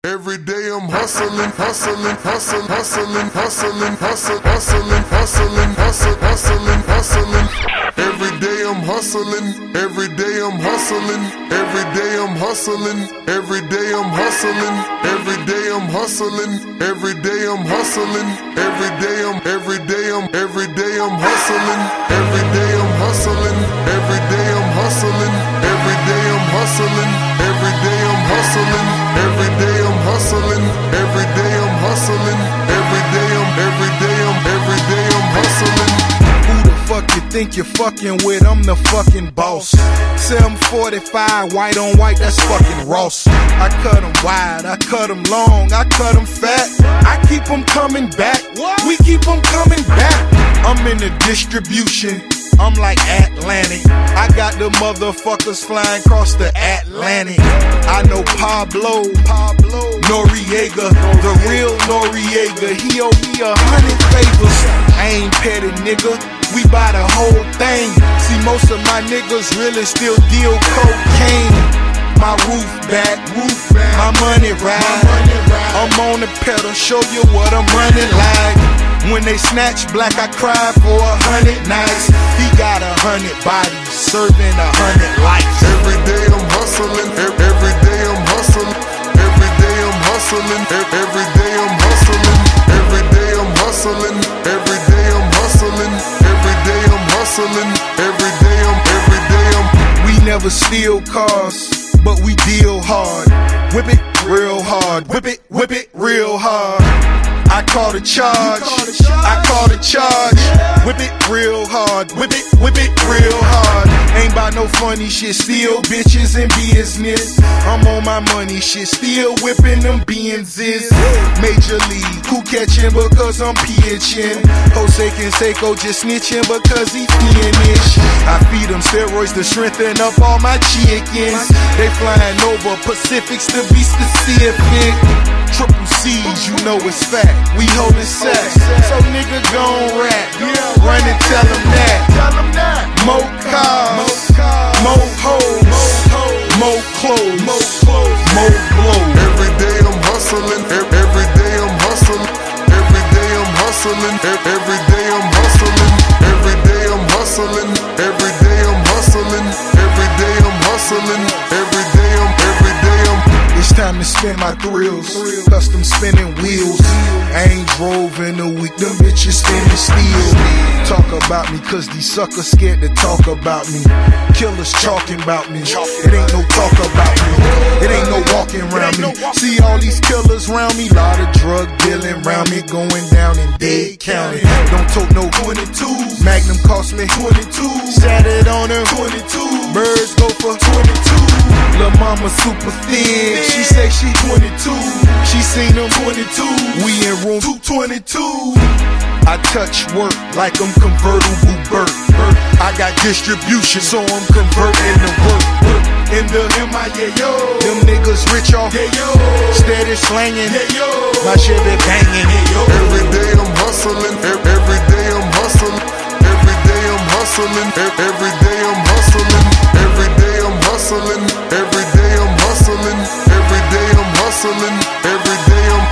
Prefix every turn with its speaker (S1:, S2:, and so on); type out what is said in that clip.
S1: Every day I'm hustling, hustling, hustling, hustling, hustling, hustling, hustling, hustling, hustling, hustling, hustling. Every day I'm hustling, every day I'm hustling, every day I'm hustling, every day I'm hustling, every day I'm hustling, every day I'm hustling, every day I'm hustling, every day I'm hustling, every day I'm hustling, every day I'm hustling, every day I'm hustling, every day I'm hustling, every day I'm hustling, every day I'm hustling, every day I'm hustling.
S2: Who the fuck you think you're fucking with? I'm the fucking boss. 745, white on white, that's fucking Ross. I cut them wide, I cut them long, I cut them fat. I keep them coming back, we keep them coming back. I'm in the distribution, I'm like Atlantic. I got the motherfuckers flying across the Atlantic. I know Pablo Noriega, the real Noriega. He owe me 100 favors. I ain't petty, nigga, we buy the whole thing. See, most of my niggas really still deal cocaine. My roof back, my money ride. I'm on the pedal, show you what I'm running like. When they snatch black, I cry for 100 nights. He got 100 bodies, serving 100 lives.
S1: Every day I'm hustling, every day I'm hustling, every day I'm hustling, every day I'm hustling, every day I'm hustling, every day I'm hustling, every day I'm hustling, every day I'm.
S2: We never steal cars, but we deal hard. Whip it real hard, whip it real hard. I call the charge, I call the charge. Whip it real hard, whip it real hard. Ain't about no funny shit, still bitches in business. I'm on my money shit, still whipping them Benzes. Major League, who catching because I'm pitching? Jose Canseco just snitching because he finish. I feed them steroids to strengthen up all my chickens. They flying over Pacifics to be specific. Triple C's, you know it's fat. We holding sacks, so nigga gon' rap. Run and tell them that. More cars, more hoes, more clothes, more blows.
S1: Every day I'm hustling, every day I'm hustling, every day I'm hustling, every day I'm hustling, every day I'm hustling, every day I'm hustling, every day I'm hustling, every day I'm.
S2: It's time to spend my thrills, custom spinning wheels. I ain't drove in a week, them bitches spinning steel. Talk about me, cause these suckers scared to talk about me. Killers talking about me, it ain't no talk about me. It ain't no walking around me. See all these killers around me, lot of drug dealing around me, going down in Dade County. Don't tote no 22s, Magnum cost me 22. Sat it on her 22, birds go for 22. Lil' mama super thin, she say she 22. She seen them 22, we in room 222. I touch work like I'm convertible Burt. I got distribution, so I'm converting to work. In the MIA, yo. Them niggas rich off, yeah, yo. Steady slanging, yeah, yo. My shit be banging, yeah, yo.
S1: Every day I'm hustling, every day I'm hustling, every day I'm hustling, every day I'm hustling, every day I'm hustling, every day I'm hustling, every day I'm hustling, every day I'm